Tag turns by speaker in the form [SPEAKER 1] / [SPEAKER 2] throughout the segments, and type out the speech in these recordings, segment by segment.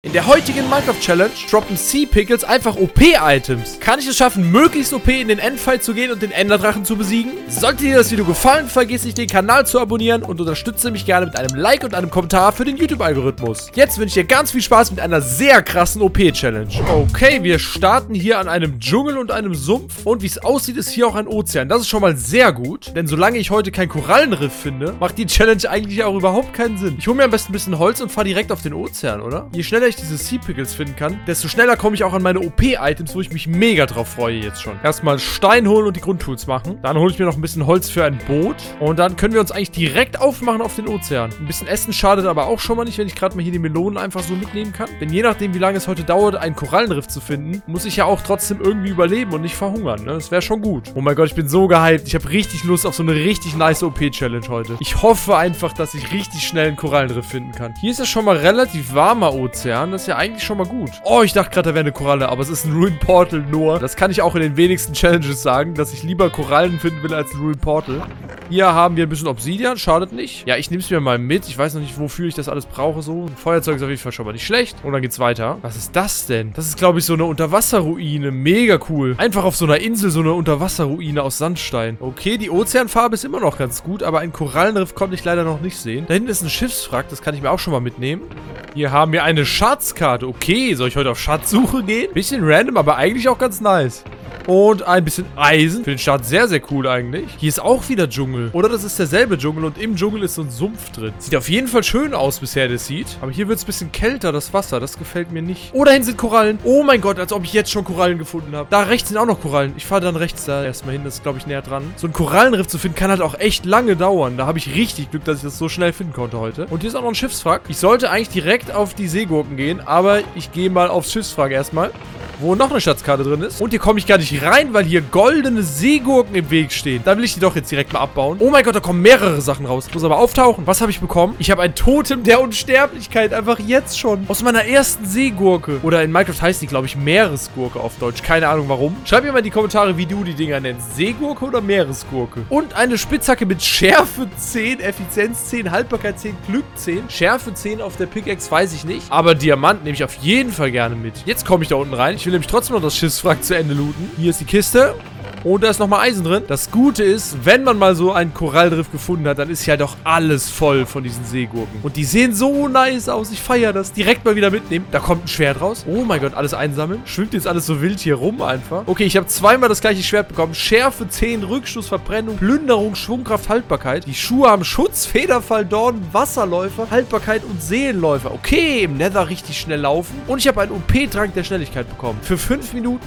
[SPEAKER 1] In der heutigen Minecraft-Challenge droppen Sea-Pickles einfach OP-Items. Kann ich es schaffen, möglichst OP in den Endfight zu gehen und den Enderdrachen zu besiegen? Sollte dir das Video gefallen, vergiss nicht, den Kanal zu abonnieren und unterstütze mich gerne mit einem Like und einem Kommentar für den YouTube-Algorithmus. Jetzt wünsche ich dir ganz viel Spaß mit einer sehr krassen OP-Challenge. Okay, wir starten hier an einem Dschungel und einem Sumpf. Und wie es aussieht, ist hier auch ein Ozean. Das ist schon mal sehr gut, denn solange ich heute kein Korallenriff finde, macht die Challenge eigentlich auch überhaupt keinen Sinn. Ich hole mir am besten ein bisschen Holz und fahre direkt auf den Ozean, oder? Je schneller ich diese Sea-Pickles finden kann, desto schneller komme ich auch an meine OP-Items, wo ich mich mega drauf freue jetzt schon. Erstmal Stein holen und die Grundtools machen. Dann hole ich mir noch ein bisschen Holz für ein Boot. Und dann können wir uns eigentlich direkt aufmachen auf den Ozean. Ein bisschen Essen schadet aber auch schon mal nicht, wenn ich gerade mal hier die Melonen einfach so mitnehmen kann. Denn je nachdem, wie lange es heute dauert, einen Korallenriff zu finden, muss ich ja auch trotzdem irgendwie überleben und nicht verhungern, ne? Das wäre schon gut. Oh mein Gott, ich bin so gehypt. Ich habe richtig Lust auf so eine richtig nice OP-Challenge heute. Ich hoffe einfach, dass ich richtig schnell einen Korallenriff finden kann. Hier ist ja schon mal relativ warmer Ozean. Das ist ja eigentlich schon mal gut. Oh, ich dachte gerade, da wäre eine Koralle, aber es ist ein Ruined Portal nur. Das kann ich auch in den wenigsten Challenges sagen, dass ich lieber Korallen finden will als ein Ruined Portal. Hier haben wir ein bisschen Obsidian, schadet nicht. Ja, ich nehme es mir mal mit. Ich weiß noch nicht, wofür ich das alles brauche so. Ein Feuerzeug ist auf jeden Fall schon mal nicht schlecht. Und dann geht's weiter. Was ist das denn? Das ist, glaube ich, so eine Unterwasserruine. Mega cool. Einfach auf so einer Insel so eine Unterwasserruine aus Sandstein. Okay, die Ozeanfarbe ist immer noch ganz gut, aber ein Korallenriff konnte ich leider noch nicht sehen. Da hinten ist ein Schiffswrack, das kann ich mir auch schon mal mitnehmen. Hier haben wir eine Schatzkarte. Okay, soll ich heute auf Schatzsuche gehen? Bisschen random, aber eigentlich auch ganz nice. Und ein bisschen Eisen. Für den Start sehr, sehr cool eigentlich. Hier ist auch wieder Dschungel. Oder das ist derselbe Dschungel und im Dschungel ist so ein Sumpf drin. Sieht auf jeden Fall schön aus bisher, das sieht. Aber hier wird es ein bisschen kälter, das Wasser. Das gefällt mir nicht. Oh, dahin sind Korallen. Oh mein Gott, als ob ich jetzt schon Korallen gefunden habe. Da rechts sind auch noch Korallen. Ich fahre dann rechts da erstmal hin. Das ist, glaube ich, näher dran. So ein Korallenriff zu finden, kann halt auch echt lange dauern. Da habe ich richtig Glück, dass ich das so schnell finden konnte heute. Und hier ist auch noch ein Schiffswrack. Ich sollte eigentlich direkt auf die Seegurken gehen, aber ich gehe mal aufs Schiffswrack erstmal, wo noch eine Schatzkarte drin ist. Und hier komme ich gar nicht rein, weil hier goldene Seegurken im Weg stehen. Da will ich die doch jetzt direkt mal abbauen. Oh mein Gott, da kommen mehrere Sachen raus. Ich muss aber auftauchen. Was habe ich bekommen? Ich habe ein Totem der Unsterblichkeit. Einfach jetzt schon. Aus meiner ersten Seegurke. Oder in Minecraft heißt die, glaube ich, Meeresgurke auf Deutsch. Keine Ahnung warum. Schreib mir mal in die Kommentare, wie du die Dinger nennst. Seegurke oder Meeresgurke? Und eine Spitzhacke mit Schärfe 10, Effizienz 10, Haltbarkeit 10, Glück 10. Schärfe 10 auf der Pickaxe weiß ich nicht. Aber Diamant nehme ich auf jeden Fall gerne mit. Jetzt komme ich da unten rein. Ich will nämlich trotzdem noch das Schiffswrack zu Ende looten. Hier ist die Kiste. Und da ist nochmal Eisen drin. Das Gute ist, wenn man mal so einen Korallenriff gefunden hat, dann ist hier halt auch alles voll von diesen Seegurken. Und die sehen so nice aus. Ich feiere das. Direkt mal wieder mitnehmen. Da kommt ein Schwert raus. Oh mein Gott, alles einsammeln. Schwimmt jetzt alles so wild hier rum einfach. Okay, ich habe zweimal das gleiche Schwert bekommen. Schärfe 10, Rückstoß, Verbrennung, Plünderung, Schwungkraft, Haltbarkeit. Die Schuhe haben Schutz, Federfall, Dornen, Wasserläufer, Haltbarkeit und Seelenläufer. Okay, im Nether richtig schnell laufen. Und ich habe einen OP-Trank der Schnelligkeit bekommen. Für 5 Minuten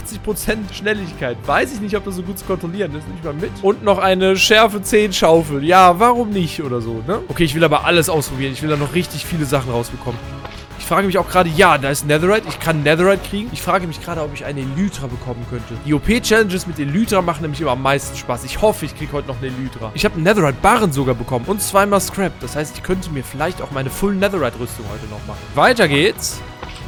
[SPEAKER 1] 180% Schnelligkeit. Weiß ich nicht, ob das so gut zu kontrollieren ist. Nicht mal mit. Und noch eine Schärfe 10 Schaufel. Ja, warum nicht oder so, ne? Okay, ich will aber alles ausprobieren. Ich will da noch richtig viele Sachen rausbekommen. Ich frage mich auch gerade, ja, da ist Netherite. Ich kann Netherite kriegen. Ich frage mich gerade, ob ich eine Elytra bekommen könnte. Die OP-Challenges mit Elytra machen nämlich immer am meisten Spaß. Ich hoffe, ich kriege heute noch eine Elytra. Ich habe einen Netherite-Barren sogar bekommen und zweimal Scrap. Das heißt, ich könnte mir vielleicht auch meine Full Netherite-Rüstung heute noch machen. Weiter geht's.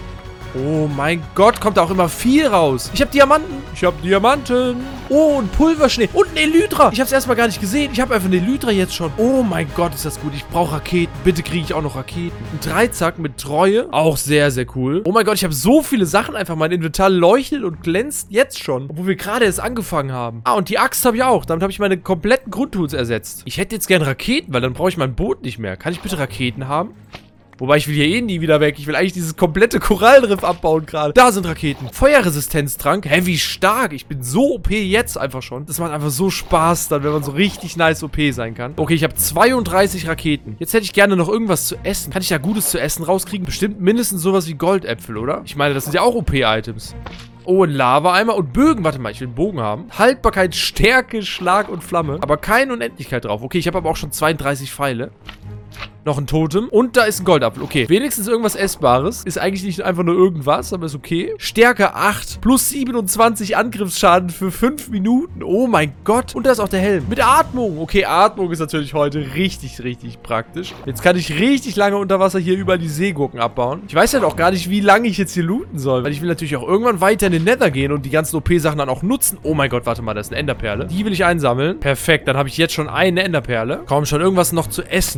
[SPEAKER 1] Oh mein Gott, kommt da auch immer viel raus. Ich habe Diamanten. Ich habe Diamanten. Oh, und Pulverschnee. Und ein Elytra. Ich habe es erstmal gar nicht gesehen. Ich habe einfach eine Elytra jetzt schon. Oh mein Gott, ist das gut. Ich brauche Raketen. Bitte kriege ich auch noch Raketen. Ein Dreizack mit Treue. Auch sehr, sehr cool. Oh mein Gott, ich habe so viele Sachen einfach. Mein Inventar leuchtet und glänzt jetzt schon. Obwohl wir gerade erst angefangen haben. Ah, und die Axt habe ich auch. Damit habe ich meine kompletten Grundtools ersetzt. Ich hätte jetzt gern Raketen, weil dann brauche ich mein Boot nicht mehr. Kann ich bitte Raketen haben? Wobei, ich will hier eh nie wieder weg. Ich will eigentlich dieses komplette Korallenriff abbauen gerade. Da sind Raketen. Feuerresistenztrank. Hä, wie stark. Ich bin so OP jetzt einfach schon. Das macht einfach so Spaß dann, wenn man so richtig nice OP sein kann. Okay, ich habe 32 Raketen. Jetzt hätte ich gerne noch irgendwas zu essen. Kann ich da Gutes zu essen rauskriegen? Bestimmt mindestens sowas wie Goldäpfel, oder? Ich meine, das sind ja auch OP-Items. Oh, ein Lava-Eimer und Bögen. Warte mal, ich will einen Bogen haben. Haltbarkeit, Stärke, Schlag und Flamme. Aber keine Unendlichkeit drauf. Okay, ich habe aber auch schon 32 Pfeile. Noch ein Totem. Und da ist ein Goldapfel. Okay. Wenigstens irgendwas Essbares. Ist eigentlich nicht einfach nur irgendwas, aber ist okay. Stärke 8. Plus 27 Angriffsschaden für 5 Minuten. Oh mein Gott. Und da ist auch der Helm. Mit Atmung. Okay, Atmung ist natürlich heute richtig, richtig praktisch. Jetzt kann ich richtig lange unter Wasser hier überall die Seegurken abbauen. Ich weiß halt auch gar nicht, wie lange ich jetzt hier looten soll. Weil ich will natürlich auch irgendwann weiter in den Nether gehen und die ganzen OP-Sachen dann auch nutzen. Oh mein Gott, warte mal, da ist eine Enderperle. Die will ich einsammeln. Perfekt, dann habe ich jetzt schon eine Enderperle. Kaum schon irgendwas noch zu essen.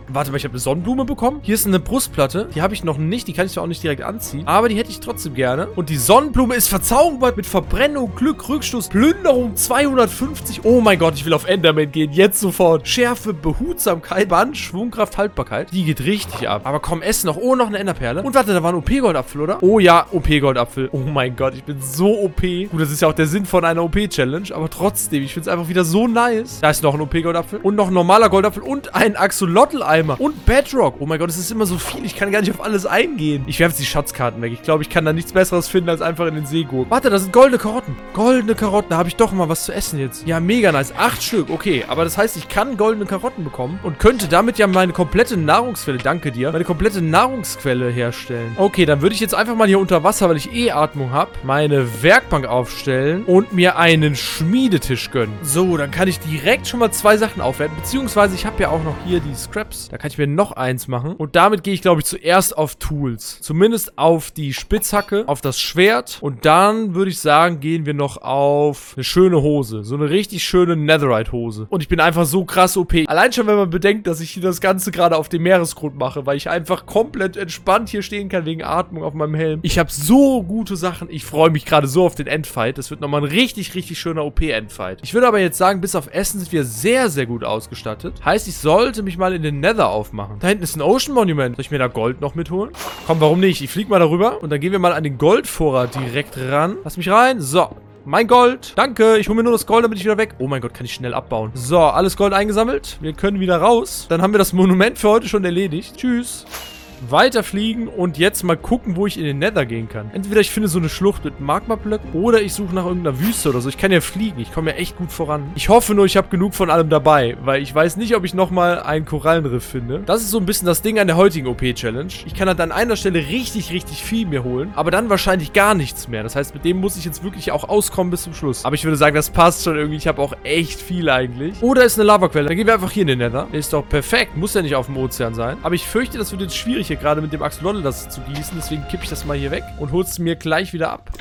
[SPEAKER 1] Warte mal, ich habe eine Sonnenblume bekommen. Hier ist eine Brustplatte. Die habe ich noch nicht. Die kann ich zwar auch nicht direkt anziehen. Aber die hätte ich trotzdem gerne. Und die Sonnenblume ist verzaubert mit Verbrennung, Glück, Rückstoß, Plünderung 250. Oh mein Gott, ich will auf Enderman gehen. Jetzt sofort. Schärfe, Behutsamkeit, Band, Schwungkraft, Haltbarkeit. Die geht richtig ab. Aber komm, ess noch. Oh, noch eine Enderperle. Und warte, da war ein OP-Goldapfel, oder? Oh ja, OP-Goldapfel. Oh mein Gott, ich bin so OP. Gut, das ist ja auch der Sinn von einer OP-Challenge. Aber trotzdem, ich finde es einfach wieder so nice. Da ist noch ein OP-Goldapfel. Und noch ein normaler Goldapfel. Und ein Axolotl-Eimer. Und Bedrock. Oh mein Gott, es ist immer so viel. Ich kann gar nicht auf alles eingehen. Ich werfe jetzt die Schatzkarten weg. Ich glaube, ich kann da nichts Besseres finden, als einfach in den See gehen. Warte, da sind goldene Karotten. Goldene Karotten. Da habe ich doch mal was zu essen jetzt. Ja, mega nice. 8 Stück. Okay, aber das heißt, ich kann goldene Karotten bekommen und könnte damit ja meine komplette Nahrungsquelle, danke dir, meine komplette Nahrungsquelle herstellen. Okay, dann würde ich jetzt einfach mal hier unter Wasser, weil ich eh Atmung habe, meine Werkbank aufstellen und mir einen Schmiedetisch gönnen. So, dann kann ich direkt schon mal 2 Sachen aufwerten, beziehungsweise ich habe ja auch noch hier die Scraps. Da kann ich mir noch eins machen und damit gehe ich, glaube ich, zuerst auf Tools. Zumindest auf die Spitzhacke, auf das Schwert und dann würde ich sagen, gehen wir noch auf eine schöne Hose. So eine richtig schöne Netherite-Hose. Und ich bin einfach so krass OP. Allein schon, wenn man bedenkt, dass ich hier das Ganze gerade auf dem Meeresgrund mache, weil ich einfach komplett entspannt hier stehen kann wegen Atmung auf meinem Helm. Ich habe so gute Sachen. Ich freue mich gerade so auf den Endfight. Das wird nochmal ein richtig, richtig schöner OP-Endfight. Ich würde aber jetzt sagen, bis auf Essen sind wir sehr, sehr gut ausgestattet. Heißt, ich sollte mich mal in den Nether aufmachen. Da hinten ist ein Ocean Monument. Soll ich mir da Gold noch mitholen? Komm, warum nicht? Ich fliege mal darüber und dann gehen wir mal an den Goldvorrat direkt ran. Lass mich rein. So. Mein Gold. Danke. Ich hole mir nur das Gold, dann bin ich wieder weg. Oh mein Gott, kann ich schnell abbauen. So, alles Gold eingesammelt. Wir können wieder raus. Dann haben wir das Monument für heute schon erledigt. Tschüss. Weiterfliegen und jetzt mal gucken, wo ich in den Nether gehen kann. Entweder ich finde so eine Schlucht mit Magmablöcken oder ich suche nach irgendeiner Wüste oder so. Ich kann ja fliegen. Ich komme ja echt gut voran. Ich hoffe nur, ich habe genug von allem dabei, weil ich weiß nicht, ob ich nochmal einen Korallenriff finde. Das ist so ein bisschen das Ding an der heutigen OP-Challenge. Ich kann halt an einer Stelle richtig, richtig viel mir holen, aber dann wahrscheinlich gar nichts mehr. Das heißt, mit dem muss ich jetzt wirklich auch auskommen bis zum Schluss. Aber ich würde sagen, das passt schon irgendwie. Ich habe auch echt viel eigentlich. Oder ist eine Lavaquelle. Dann gehen wir einfach hier in den Nether. Ist doch perfekt. Muss ja nicht auf dem Ozean sein. Aber ich fürchte, das wird jetzt schwierig hier gerade mit dem Axolotl das zu gießen. Deswegen kippe ich das mal hier weg und hole es mir gleich wieder ab.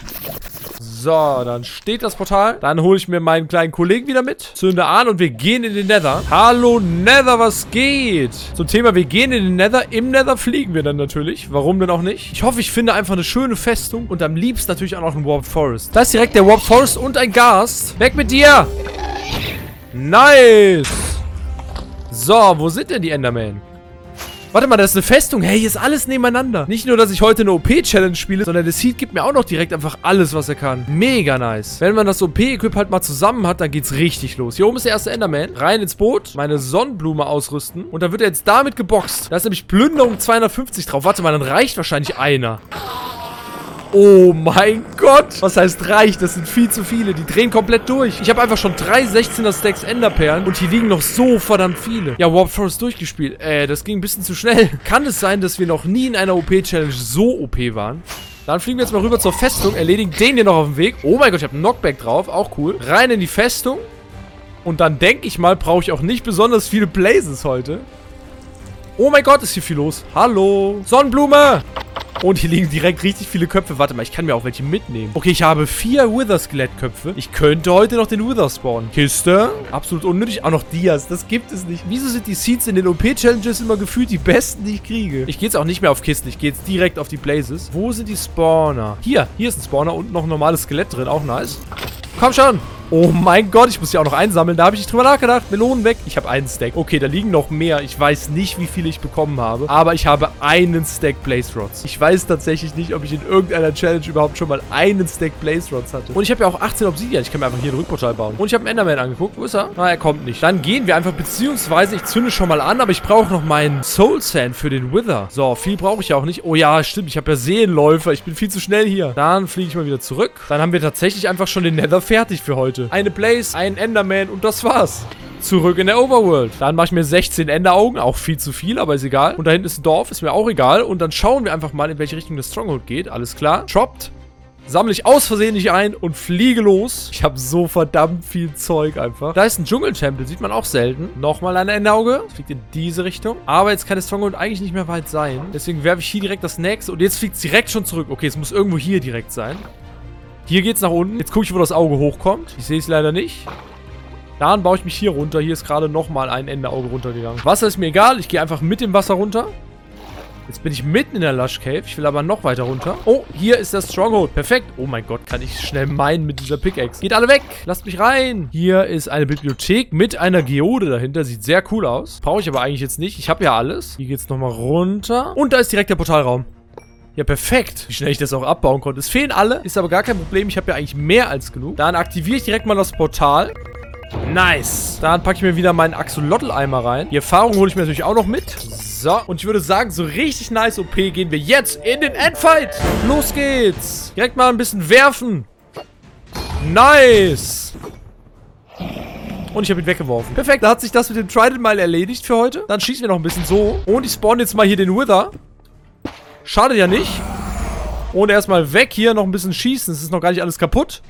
[SPEAKER 1] So, dann steht das Portal. Dann hole ich mir meinen kleinen Kollegen wieder mit. Zünde an und wir gehen in den Nether. Hallo Nether, was geht? Zum Thema, wir gehen in den Nether. Im Nether fliegen wir dann natürlich. Warum denn auch nicht? Ich hoffe, ich finde einfach eine schöne Festung und am liebsten natürlich auch noch einen Warped Forest. Da ist direkt der Warped Forest und ein Ghast. Weg mit dir! Nice! So, wo sind denn die Endermen? Warte mal, das ist eine Festung. Hey, hier ist alles nebeneinander. Nicht nur, dass ich heute eine OP-Challenge spiele, sondern der Seed gibt mir auch noch direkt einfach alles, was er kann. Mega nice. Wenn man das OP-Equip halt mal zusammen hat, dann geht's richtig los. Hier oben ist der erste Enderman. Rein ins Boot, meine Sonnenblume ausrüsten. Und dann wird er jetzt damit geboxt. Da ist nämlich Plünderung 250 drauf. Warte mal, dann reicht wahrscheinlich einer. Oh mein Gott. Was heißt reicht? Das sind viel zu viele. Die drehen komplett durch. Ich habe einfach schon 3 16er Stacks Enderperlen und hier liegen noch so verdammt viele. Ja, Warped Forest durchgespielt. Das ging ein bisschen zu schnell. Kann es sein, dass wir noch nie in einer OP-Challenge so OP waren? Dann fliegen wir jetzt mal rüber zur Festung, erledigen den hier noch auf dem Weg. Oh mein Gott, ich habe einen Knockback drauf. Auch cool. Rein in die Festung. Und dann denke ich mal, brauche ich auch nicht besonders viele Blazes heute. Oh mein Gott, ist hier viel los. Hallo. Sonnenblume. Und hier liegen direkt richtig viele Köpfe. Warte mal, ich kann mir auch welche mitnehmen. Okay, ich habe 4 Wither-Skelettköpfe. Ich könnte heute noch den Wither spawnen. Kiste. Absolut unnötig. Auch noch Dias. Das gibt es nicht. Wieso sind die Seeds in den OP-Challenges immer gefühlt die besten, die ich kriege? Ich gehe jetzt auch nicht mehr auf Kisten. Ich gehe jetzt direkt auf die Blazes. Wo sind die Spawner? Hier ist ein Spawner und noch ein normales Skelett drin. Auch nice. Komm schon. Oh mein Gott, ich muss ja auch noch einsammeln. Da habe ich nicht drüber nachgedacht. Melonen weg. Ich habe einen Stack. Okay, da liegen noch mehr. Ich weiß nicht, wie viele ich bekommen habe. Aber ich habe einen Stack Blaze Rods. Ich weiß tatsächlich nicht, ob ich in irgendeiner Challenge überhaupt schon mal einen Stack Blaze Rods hatte. Und ich habe ja auch 18 Obsidian. Ich kann mir einfach hier ein Rückportal bauen. Und ich habe einen Enderman angeguckt. Wo ist er? Na, er kommt nicht. Dann gehen wir einfach, beziehungsweise ich zünde schon mal an, aber ich brauche noch meinen Soul Sand für den Wither. So, viel brauche ich ja auch nicht. Oh ja, stimmt. Ich habe ja Seelenläufer. Ich bin viel zu schnell hier. Dann fliege ich mal wieder zurück. Dann haben wir tatsächlich einfach schon den Nether fertig für heute. Eine Blaze, ein Enderman und das war's. Zurück in der Overworld. Dann mache ich mir 16 Enderaugen. Auch viel zu viel, aber ist egal. Und da hinten ist ein Dorf, ist mir auch egal. Und dann schauen wir einfach mal, in welche Richtung das Stronghold geht. Alles klar. Droppt. Sammle ich aus Versehen nicht ein und fliege los. Ich habe so verdammt viel Zeug einfach. Da ist ein Dschungeltempel, sieht man auch selten. Nochmal ein Enderauge. Das fliegt in diese Richtung. Aber jetzt kann das Stronghold eigentlich nicht mehr weit sein. Deswegen werfe ich hier direkt das nächste. Und jetzt fliegt es direkt schon zurück. Okay, es muss irgendwo hier direkt sein. Hier geht's nach unten. Jetzt gucke ich, wo das Auge hochkommt. Ich sehe es leider nicht. Dann baue ich mich hier runter. Hier ist gerade nochmal ein Enderauge runtergegangen. Wasser ist mir egal. Ich gehe einfach mit dem Wasser runter. Jetzt bin ich mitten in der Lush Cave. Ich will aber noch weiter runter. Oh, hier ist das Stronghold. Perfekt. Oh mein Gott, kann ich schnell meinen mit dieser Pickaxe. Geht alle weg. Lasst mich rein. Hier ist eine Bibliothek mit einer Geode dahinter. Sieht sehr cool aus. Brauche ich aber eigentlich jetzt nicht. Ich habe ja alles. Hier geht's nochmal runter. Und da ist direkt der Portalraum. Ja, perfekt. Wie schnell ich das auch abbauen konnte. Es fehlen alle. Ist aber gar kein Problem. Ich habe ja eigentlich mehr als genug. Dann aktiviere ich direkt mal das Portal. Nice. Dann packe ich mir wieder meinen Axolotl-Eimer rein. Die Erfahrung hole ich mir natürlich auch noch mit. So. Und ich würde sagen, so richtig nice OP gehen wir jetzt in den Endfight. Los geht's. Direkt mal ein bisschen werfen. Nice. Und ich habe ihn weggeworfen. Perfekt. Da hat sich das mit dem Trident mal erledigt für heute. Dann schießen wir noch ein bisschen so. Und ich spawn jetzt mal hier den Wither. Schade ja nicht. Und erstmal weg hier. Noch ein bisschen schießen. Es ist noch gar nicht alles kaputt.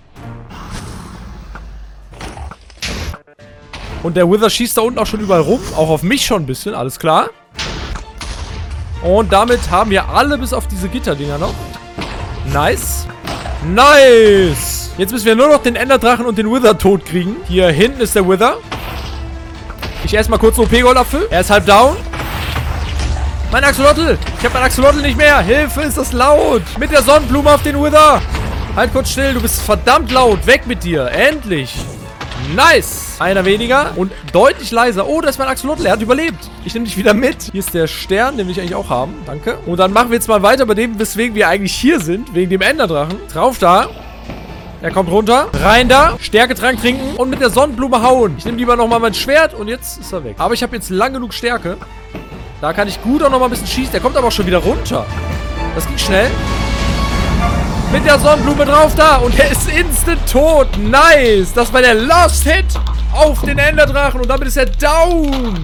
[SPEAKER 1] Und der Wither schießt da unten auch schon überall rum. Auch auf mich schon ein bisschen. Alles klar. Und damit haben wir alle bis auf diese Gitterdinger noch. Nice. Nice. Jetzt müssen wir nur noch den Enderdrachen und den Wither tot kriegen. Hier hinten ist der Wither. Ich esse mal kurz einen OP-Goldapfel. Er ist halb down. Mein Axolotl. Ich habe mein Axolotl nicht mehr. Hilfe, ist das laut. Mit der Sonnenblume auf den Wither. Halt kurz still. Du bist verdammt laut. Weg mit dir. Endlich. Nice. Einer weniger und deutlich leiser. Oh, da ist mein Axolotl. Er hat überlebt. Ich nehme dich wieder mit. Hier ist der Stern, den will ich eigentlich auch haben. Danke. Und dann machen wir jetzt mal weiter bei dem, weswegen wir eigentlich hier sind. Wegen dem Enderdrachen. Drauf da. Er kommt runter. Rein da. Stärketrank trinken und mit der Sonnenblume hauen. Ich nehme lieber nochmal mein Schwert und jetzt ist er weg. Aber ich habe jetzt lang genug Stärke. Da kann ich gut auch nochmal ein bisschen schießen. Der kommt aber auch schon wieder runter. Das ging schnell. Mit der Sonnenblume drauf da. Und er ist instant tot. Nice. Das war der Last Hit auf den Enderdrachen. Und damit ist er down.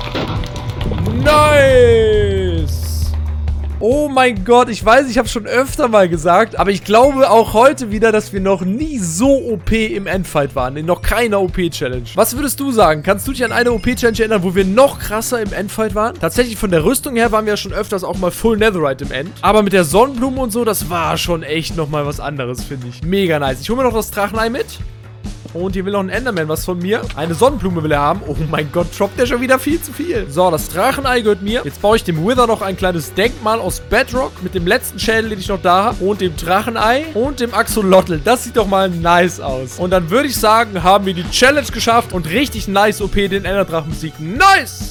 [SPEAKER 1] Nice. Oh mein Gott. Ich weiß, ich habe schon öfter mal gesagt. Aber ich glaube auch heute wieder, dass wir noch nie so OP im Endfight waren. In noch keiner OP-Challenge. Was würdest du sagen? Kannst du dich an eine OP-Challenge erinnern, wo wir noch krasser im Endfight waren? Tatsächlich von der Rüstung her waren wir ja schon öfters auch mal Full Netherite im End. Aber mit der Sonnenblume und so, das war schon echt nochmal was anderes, finde ich. Mega nice. Ich hole mir noch das Drachenei mit. Und hier will noch ein Enderman was von mir. Eine Sonnenblume will er haben. Oh mein Gott, droppt der schon wieder viel zu viel. So, das Drachenei gehört mir. Jetzt baue ich dem Wither noch ein kleines Denkmal aus Bedrock mit dem letzten Schädel, den ich noch da habe. Und dem Drachenei und dem Axolotl. Das sieht doch mal nice aus. Und dann würde ich sagen, haben wir die Challenge geschafft und richtig nice OP den Enderdrachen besiegt. Nice!